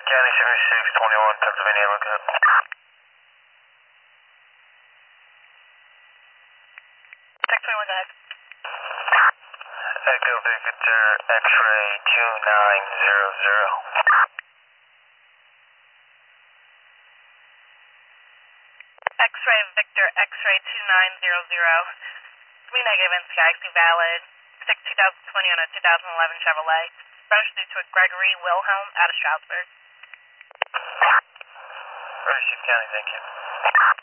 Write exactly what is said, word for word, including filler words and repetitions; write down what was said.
County seventy-six twenty-one, Pennsylvania, look up. six twenty-one, go ahead. Echo Victor X-ray two nine zero zero. X-ray Victor X-ray two nine zero zero. Three negative in Skyxy valid. six two thousand twenty on a two thousand eleven Chevrolet. Approach due to a Gregory Wilhelm out of Stroudsburg. British County, thank you.